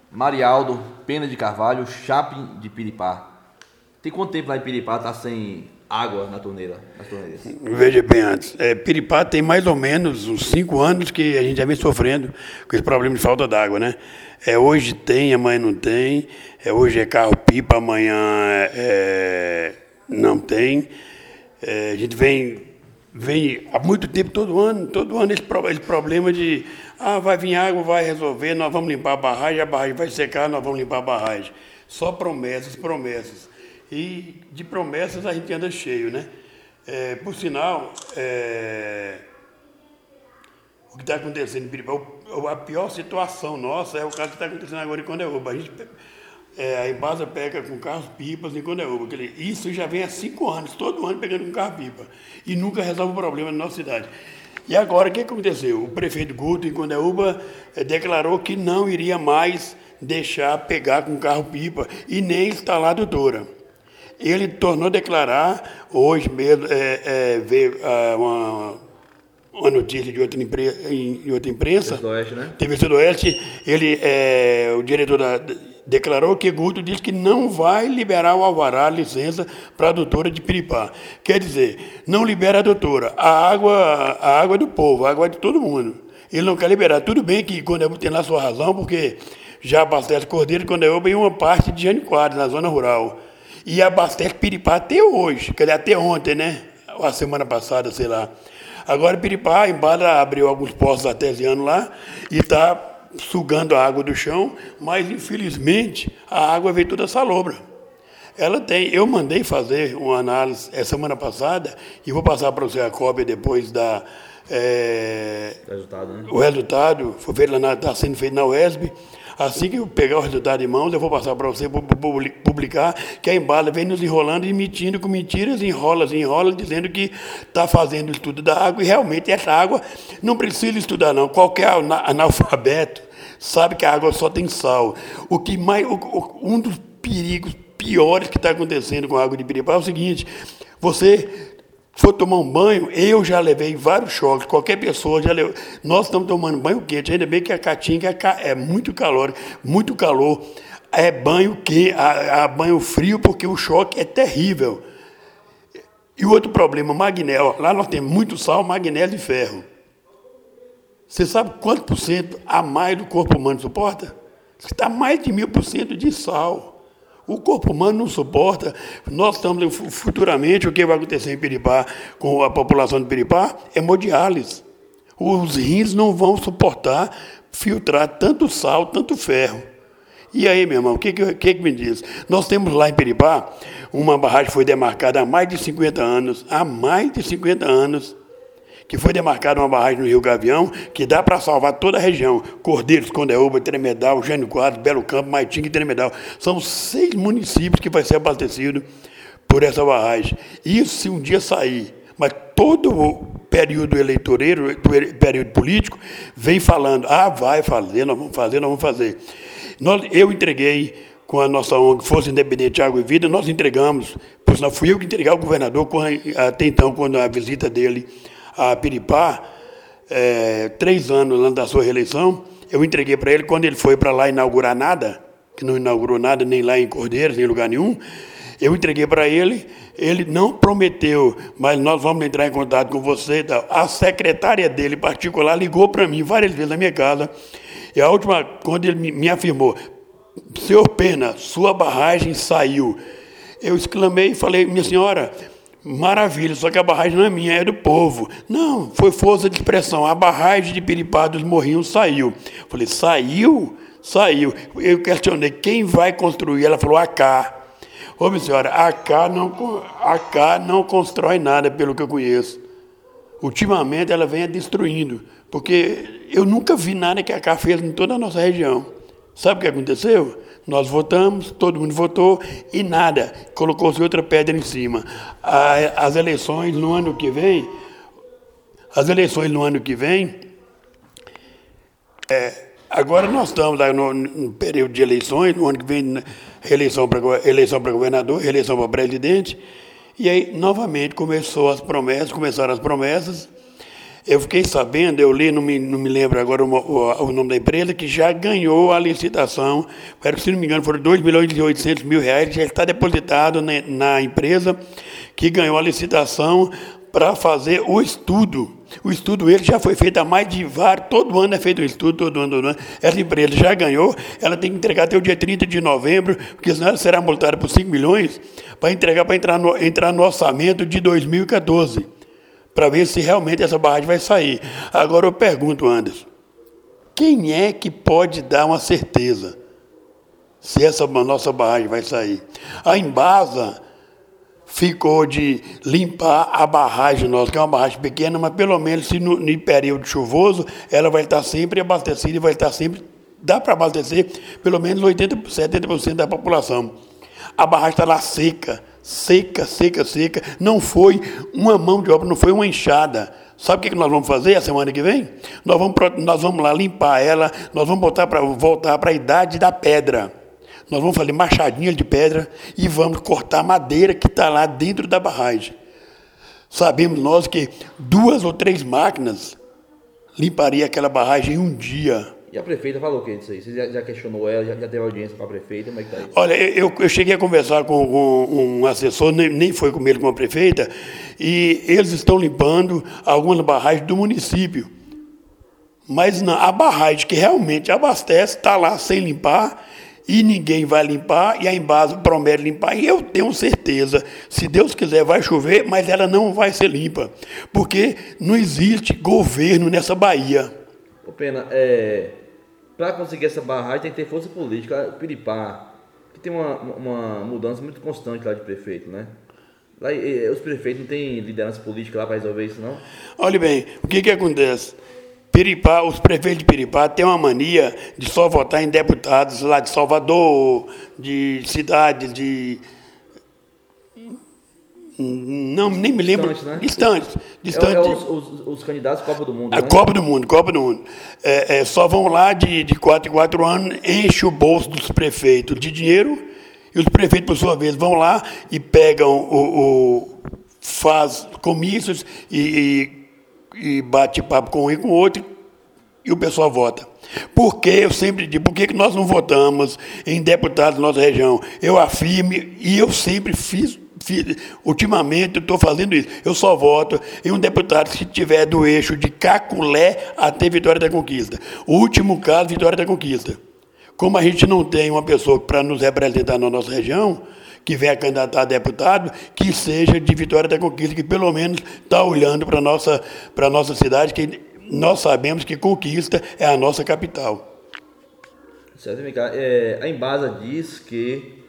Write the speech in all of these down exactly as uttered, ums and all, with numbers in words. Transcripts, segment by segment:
Marialdo, Pena de Carvalho, Chapim de Piripá. Tem quanto tempo lá em Piripá tá sem água na torneira, nas torneiras? Veja bem antes, é, Piripá tem mais ou menos uns cinco anos que a gente já vem sofrendo com esse problema de falta d'água, né? É, hoje tem, amanhã não tem, é, hoje é carro-pipa, amanhã é, não tem. É, a gente vem, vem há muito tempo, todo ano, todo ano esse, esse problema de ah, vai vir água, vai resolver, nós vamos limpar a barragem, a barragem vai secar, nós vamos limpar a barragem. Só promessas, promessas. E de promessas a gente anda cheio, né? É, por sinal, é, o que está acontecendo em Piripá, a pior situação nossa é o caso que está acontecendo agora em Condeúba. A gente, é, a Embasa pega com carros-pipas em Condeúba. Isso já vem há cinco anos, todo ano pegando com carro-pipa. E nunca resolve o problema na nossa cidade. E agora, o que aconteceu? O prefeito Guto, em Condeúba, é, declarou que não iria mais deixar pegar com carro-pipa e nem instalar a adutora. Ele tornou a declarar, hoje mesmo, é, é, veio é, uma, uma notícia de outra, impre, em, outra imprensa, Sudoeste, né? T V Sudoeste, ele, é, o diretor da, declarou que Guto disse que não vai liberar o alvará, a licença para a adutora de Piripá. Quer dizer, não libera a adutora, a água, a água é do povo, a água é de todo mundo. Ele não quer liberar. Tudo bem que Condeúba tem lá sua razão, porque já abastece Cordeiro de Condeúba em uma parte de Janiquara, na zona rural. E abastece Piripá até hoje, quer dizer, até ontem, né? A semana passada, sei lá. Agora, Piripá, a Embasa abriu alguns poços artesianos lá e está sugando a água do chão, mas, infelizmente, a água veio toda salobra. Ela tem, eu mandei fazer uma análise essa semana passada e vou passar para você a cópia depois da... É, resultado, né? O resultado foi feito lá, está sendo feito na U E S B. Assim que eu pegar o resultado em mãos, eu vou passar para você publicar, que a Embasa vem nos enrolando e mentindo com mentiras, enrola, enrola, dizendo que está fazendo o estudo da água, e realmente essa água não precisa estudar, não. Qualquer analfabeto sabe que a água só tem sal. O que mais, um dos perigos piores que está acontecendo com a água de Piripá é o seguinte: você for tomar um banho, eu já levei vários choques, qualquer pessoa já levou. Nós estamos tomando banho quente, ainda bem que a Caatinga é muito calor, muito calor. É banho que a, a banho frio, porque o choque é terrível. E o outro problema, magnésio. Lá nós temos muito sal, magnésio e ferro. Você sabe quanto por cento a mais do corpo humano suporta? Está mais de mil por cento de sal. O corpo humano não suporta. Nós estamos, futuramente, o que vai acontecer em Piripá, com a população de Piripá, é hemodiálise. Os rins não vão suportar filtrar tanto sal, tanto ferro. E aí, meu irmão, o que, que, que me diz? Nós temos lá em Piripá uma barragem que foi demarcada há mais de cinquenta anos, há mais de cinquenta anos, que foi demarcada uma barragem no Rio Gavião, que dá para salvar toda a região. Cordeiros, Condeúba, Tremedal, Jânio Quadros, Belo Campo, Maitinga e Tremedal. São seis municípios que vai ser abastecido por essa barragem. Isso se um dia sair. Mas todo o período eleitoreiro, período político, vem falando, ah, vai fazer, nós vamos fazer, nós vamos fazer. Nós, eu entreguei, com a nossa O N G, Força Independente Água e Vida, nós entregamos, por sinal, fui eu que entreguei ao governador, até então, quando a visita dele a Piripá, é, três anos antes da sua reeleição, eu entreguei para ele, quando ele foi para lá inaugurar nada, que não inaugurou nada, nem lá em Cordeiros, nem em lugar nenhum, eu entreguei para ele, ele não prometeu, mas nós vamos entrar em contato com você. A secretária dele, particular, ligou para mim várias vezes na minha casa, e a última, quando ele me, me afirmou, senhor Pena, sua barragem saiu. Eu exclamei e falei, minha senhora, maravilha, só que a barragem não é minha, é do povo. Não, foi força de expressão. A barragem de Piripá dos Morrinhos saiu. Falei, saiu? Saiu. Eu questionei, quem vai construir? Ela falou, a Cá. Ô, minha senhora, a Cá não, a Cá não constrói nada, pelo que eu conheço. Ultimamente, ela vem destruindo, porque eu nunca vi nada que a Cá fez em toda a nossa região. Sabe o que aconteceu? Nós votamos, todo mundo votou, e nada, colocou-se outra pedra em cima. As eleições no ano que vem, as eleições no ano que vem, é, agora nós estamos no, no período de eleições, no ano que vem, eleição para eleição para governador, eleição para presidente, e aí, novamente, começou as promessas, começaram as promessas. Eu fiquei sabendo, eu li, não me, não me lembro agora o, o, o nome da empresa, que já ganhou a licitação, se não me engano, foram dois milhões e oitocentos mil reais, já está depositado na, na empresa que ganhou a licitação para fazer o estudo. O estudo ele já foi feito há mais de vários, todo ano é feito um estudo, todo ano, todo ano. Essa empresa já ganhou, ela tem que entregar até o dia trinta de novembro, porque senão ela será multada por cinco milhões, para entregar, para entrar no, entrar no orçamento de dois mil e quatorze, para ver se realmente essa barragem vai sair. Agora eu pergunto, Anderson, quem é que pode dar uma certeza se essa nossa barragem vai sair? A Embasa ficou de limpar a barragem nossa, que é uma barragem pequena, mas pelo menos se no, no período chuvoso ela vai estar sempre abastecida e vai estar sempre, dá para abastecer pelo menos oitenta por cento, setenta por cento da população. A barragem está lá seca, seca, seca, seca, não foi uma mão de obra, não foi uma enxada. Sabe o que nós vamos fazer a semana que vem? Nós vamos, nós vamos lá limpar ela, nós vamos voltar para voltar para a idade da pedra. Nós vamos fazer machadinha de pedra e vamos cortar a madeira que está lá dentro da barragem. Sabemos nós que duas ou três máquinas limpariam aquela barragem em um dia. E a prefeita falou o que disso aí? Você já, já questionou ela, já, já teve audiência para a prefeita? Como é que está isso? Olha, eu, eu cheguei a conversar com, com um assessor, nem, nem foi com ele, com a prefeita, e eles estão limpando algumas barragens do município. Mas não, a barragem que realmente abastece está lá sem limpar, e ninguém vai limpar, e a Embasa promete limpar, e eu tenho certeza, se Deus quiser vai chover, mas ela não vai ser limpa, porque não existe governo nessa Bahia. Ô Pena, é, para conseguir essa barragem tem que ter força política. Piripá, que tem uma, uma mudança muito constante lá de prefeito, né? Lá, e, os prefeitos não têm liderança política lá para resolver isso, não? Olha bem, o que que acontece? Piripá, os prefeitos de Piripá têm uma mania de só votar em deputados lá de Salvador, de cidades de... Não, nem me lembro. Distante, né? Distantes. Distante. É, é os, os, os candidatos Copa do Mundo, A né? Copa do Mundo, Copa do Mundo. É, é, só vão lá de, de quatro em quatro anos, enche o bolso dos prefeitos de dinheiro, e os prefeitos, por sua vez, vão lá e pegam o... o faz comícios e... e e bate papo com um e com o outro, e o pessoal vota. Por que, eu sempre digo, por que que nós não votamos em deputados da nossa região? Eu afirmo, e eu sempre fiz, fiz ultimamente estou fazendo isso, eu só voto em um deputado que tiver do eixo de Caculé até Vitória da Conquista. O último caso, Vitória da Conquista. Como a gente não tem uma pessoa para nos representar na nossa região, que venha candidatar a deputado, que seja de Vitória da Conquista, que pelo menos está olhando para a nossa, para a nossa cidade, que nós sabemos que Conquista é a nossa capital. Certo, é, a Embasa diz que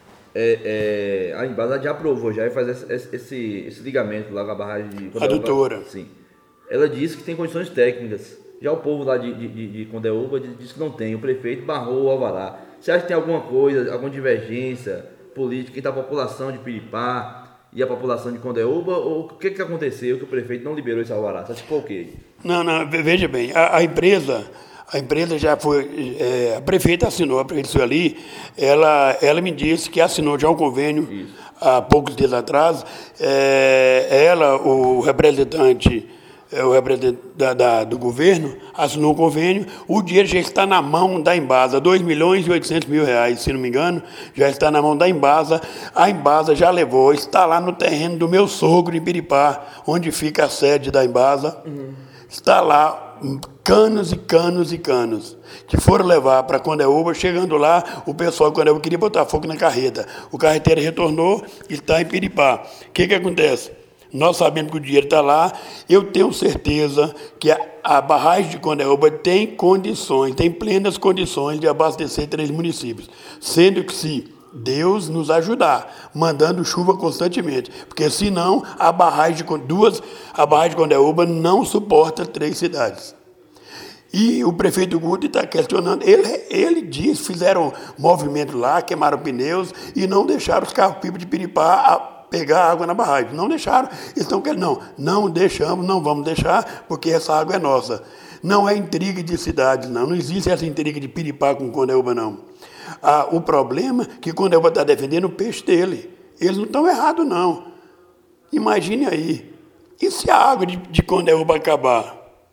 é, é, a Embasa já aprovou, já vai fazer esse, esse, esse ligamento lá com a barragem de... Adutora. Sim. Ela diz que tem condições técnicas. Já o povo lá de, de, de, de Condeúba diz que não tem. O prefeito barrou o alvará. Você acha que tem alguma coisa, alguma divergência política entre a população de Piripá e a população de Condeúba? Ou o que, que aconteceu que o prefeito não liberou esse alvará? Você acha que foi o quê? Não, não, veja bem, a, a empresa... A empresa já foi, é, a prefeita assinou, a prefeita Sueli, ela, ela me disse que assinou já um convênio Isso. há poucos dias atrás. É, ela, o representante, é, o representante da, da, do governo, assinou o convênio. O dinheiro já está na mão da Embasa, dois milhões e oitocentos mil reais, se não me engano, já está na mão da Embasa. A Embasa já levou, está lá no terreno do meu sogro em Piripá, onde fica a sede da Embasa. Uhum. Está lá canos e canos e canos, que foram levar para Condeúba. Chegando lá, o pessoal de Condeúba queria botar fogo na carreta. O carreteiro retornou e está em Piripá. O que que acontece? Nós sabemos que o dinheiro está lá. Eu tenho certeza que a, a barragem de Condeúba tem condições, tem plenas condições de abastecer três municípios. Sendo que se Deus nos ajudar, mandando chuva constantemente, porque senão a barragem de duas, a barragem de Condeúba não suporta três cidades. E o prefeito Guto está questionando, ele, ele diz, fizeram movimento lá, queimaram pneus e não deixaram os carros-pipa de Piripá a pegar água na barragem. Não deixaram, estão querendo, não, não deixamos, não vamos deixar, porque essa água é nossa. Não é intriga de cidades, não, não existe essa intriga de Piripá com Condeúba, não. Ah, o problema é que Condeúba está defendendo o peixe dele. Eles não estão errados, não. Imagine aí, E se a água de, de Condeúba acabar?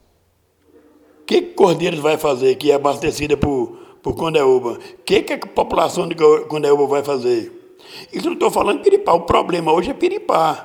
O que, que Cordeiros vai fazer, que é abastecida por, por Condeúba? O que, que a população de Condeúba vai fazer? Isso não estou falando de Piripá. O problema hoje é Piripá.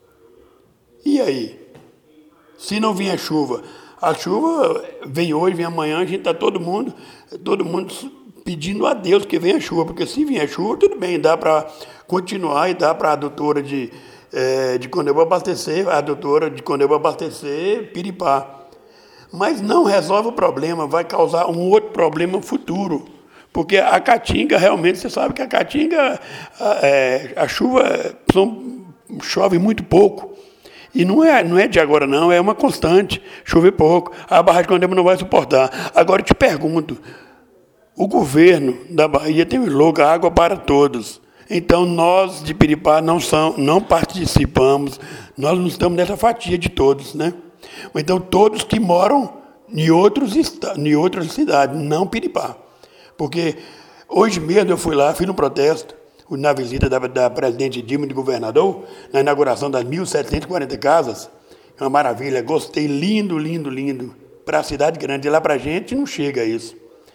E aí? Se não vier chuva, a chuva vem hoje, vem amanhã, a gente está todo mundo, todo mundo pedindo a Deus que venha chuva, porque se vier chuva, tudo bem, dá para continuar e dá para a adutora de, é, de Condeúba abastecer, a adutora de Condeúba abastecer Piripá. Mas não resolve o problema, vai causar um outro problema futuro. Porque a Caatinga, realmente, você sabe que a Caatinga, a, é, a chuva são, chove muito pouco. E não é, não é de agora, não, é uma constante, chover pouco. A barragem de Condeúba não vai suportar. Agora, eu te pergunto, o governo da Bahia tem um slogan Água para Todos. Então, nós de Piripá não, são, não participamos, nós não estamos nessa fatia de todos, né? Então, todos que moram em, outros, em outras cidades, não Piripá. Porque hoje mesmo eu fui lá, fiz um protesto, na visita da, da presidente Dilma e do governador, na inauguração das mil setecentas e quarenta casas. É uma maravilha, gostei, lindo, lindo, lindo. Para a cidade grande, e lá para a gente não chega isso.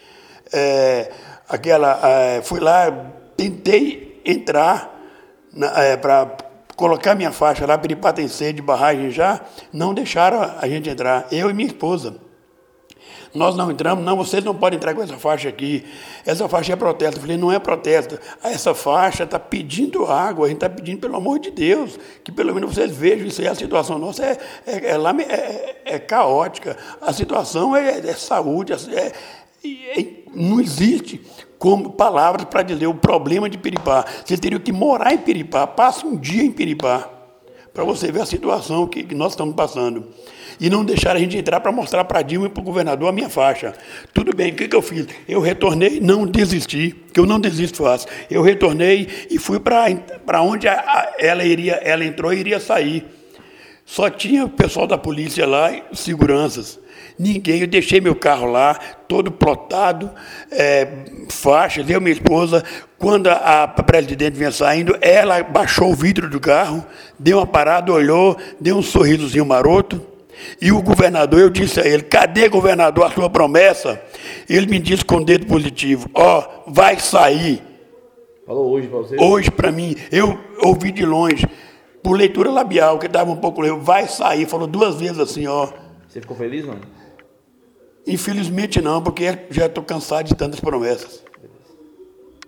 É, aquela, é, fui lá, tentei entrar é, para colocar minha faixa lá, Piripá tem sede, barragem já, não deixaram a gente entrar, eu e minha esposa. Nós não entramos, não, vocês não podem entrar com essa faixa aqui, essa faixa é protesto. Eu falei, não é protesto, essa faixa está pedindo água, a gente está pedindo, pelo amor de Deus, que pelo menos vocês vejam isso aí, a situação nossa é, é, é, é, é caótica, a situação é, é saúde, é, é, não existe como palavras para dizer o problema de Piripá. Vocês teriam que morar em Piripá, passe um dia em Piripá, para você ver a situação que, que nós estamos passando. E não deixaram a gente entrar para mostrar para a Dilma e para o governador a minha faixa. Tudo bem, o que, que eu fiz? Eu retornei, não desisti, que eu não desisto fácil. Eu retornei e fui para onde a, a, ela, iria, ela entrou e iria sair. Só tinha o pessoal da polícia lá, seguranças. Ninguém, eu deixei meu carro lá, todo plotado, é, faixas, eu e minha esposa. Quando a, a presidente vinha saindo, ela baixou o vidro do carro, deu uma parada, olhou, deu um sorrisozinho maroto. E o governador, eu disse a ele, cadê, governador, a sua promessa? Ele me disse com o dedo positivo, ó, oh, vai sair. Falou hoje para você? Hoje para mim, eu ouvi de longe, por leitura labial, que estava um pouco leu, vai sair, falou duas vezes assim, ó. Você ficou feliz, mano? Infelizmente não, porque já estou cansado de tantas promessas.